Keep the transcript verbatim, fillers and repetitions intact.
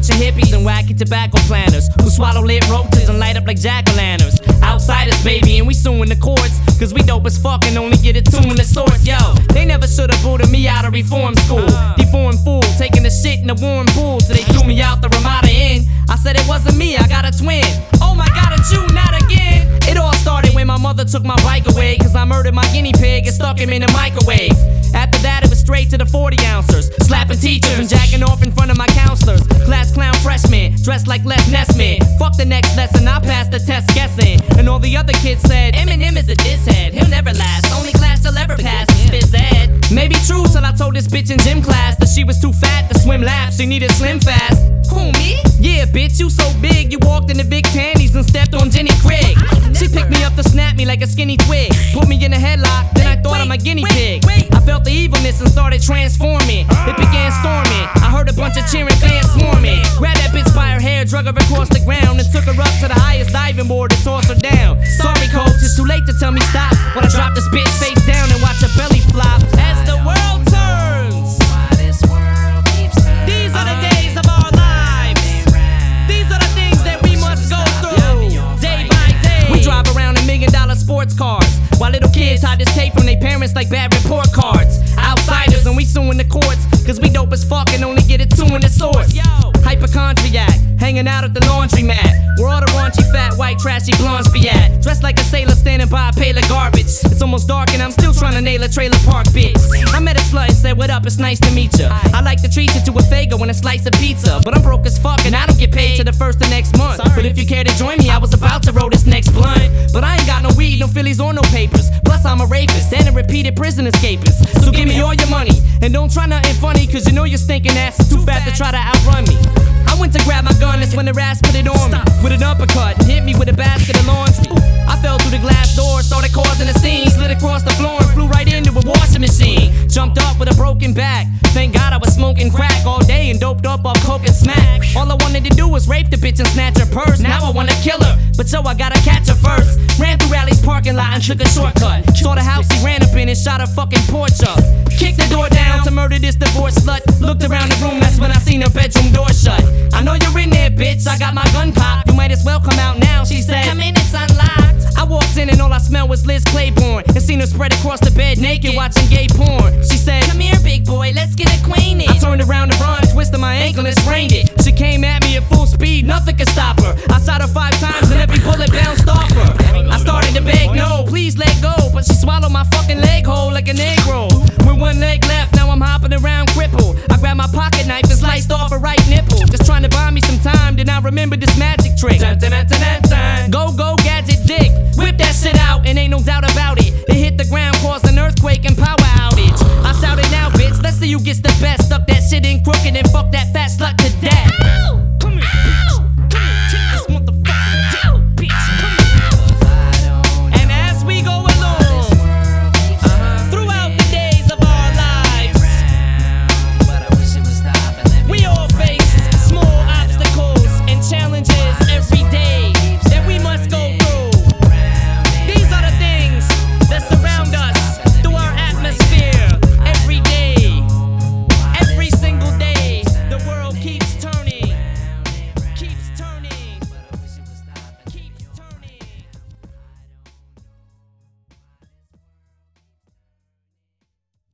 bunch of hippies and wacky tobacco planters who swallow lit roaches and light up like jack-o'-lanterns. Outsiders, baby, and we suing the courts, cause we dope as fuck and only get it tuned to source. Yo, they never should've booted me out of reform school. Deformed fool, taking the shit in the warm pool till they threw me out the Ramada Inn. I said it wasn't me, I got a twin. Oh my god, it's you, not again. It all started when my mother took my bike away, cause I murdered my guinea pig and stuck him in the microwave. After that it was straight to the forty ouncers, slapping teachers and jacking off in front of my counselors. Class clown freshmen, dressed like Les Nessman. Fuck the next lesson, I passed the test guessing. And all the other kids said, Eminem is a diss head, he'll never last. Only class he'll ever pass is phys ed. Maybe true till I told this bitch in gym class that she was too fat to swim laps, she needed slim fast. Who, me? Yeah, bitch, you so big, you walked in the big panties and stepped on Jenny Craig. She picked me up to snap me like a skinny twig, put me in a headlock, then I thought I'm a guinea pig. I felt the evilness and started transforming. It began storming, I heard a bunch of cheering fans swarming. Grabbed that bitch by her hair, drug her across the ground, and took her up to the highest diving board and tossed her down. Sorry coach, it's too late to tell me stop, but I dropped this bitch face down and watch her belly flop. As the world turns, these are the days of our lives. These are the things that we must go through, day by day. We drive around in million dollar sports cars, while little kids hide this tape from their parents like bad report cards. Outsiders and we suing the courts, cause we dope as fuck and only get it to in the source. Hypochondriac, hanging out at the laundromat, where all the raunchy fat white trashy blondes be at. Dressed like a sailor standing by a pail of garbage. It's almost dark and I'm still trying to nail a trailer park bitch. I met a slut and said, what up, it's nice to meet ya. I like to treat you to a Fago and a slice of pizza, but I'm broke as fuck and I don't get paid till the first of next month. But if you care to join me, I was about to roll this next blunt, but I ain't got no weed, no Phillies or no papers. Plus I'm a rapist and a repeated prison escapist. So give me all your money and don't try nothing funny, cause you know your stinking ass is too fat to try to outrun me. I went to grab my gun, that's when the ass put it on me with an uppercut, hit me with a basket of laundry. I fell through the glass door, started causing a scene, slid across the floor and flew right into a washing machine. Jumped up with a broken back, thank God I was smoking crack all day and doped up off coke and smack. All I wanted to do was rape the bitch and snatch her purse. Now I wanna kill her, but so I gotta catch her first. Ran through Rally's parking lot and took a shortcut. Saw the house he ran up in and shot her fucking porch up. Kicked the door down to murder this divorced slut. Looked around the room, that's when I seen her bedroom door shut. I know you're in there, bitch, I got my gun popped. You might as well come out now, she said. Come in, it's unlocked. I walked in and all I smelled was Liz Claiborne, and seen her spread across the bed naked watching gay porn. She said, come here, big boy, let's get acquainted. I turned around to run, twisted my ankle and sprained it. She came at me at full speed, nothing could stop her. I shot her five times and every bullet bounced off her. I started to beg, no, please let go, but she swallowed my fucking leg whole like an egg roll. With one leg left, now I'm hopping around crippled. I grabbed my pocket knife and sliced off her right nipple. Just trying to buy me some time, then I remember this magic trick. Dun, dun, dun, dun, dun. Go, go, gadget dick. Whip that shit out and ain't no doubt about it. It hit the ground, caused an earthquake and power outage. I shouted now, bitch, let's see who gets the best. Stuck that shit in crooked and fuck that fat slut.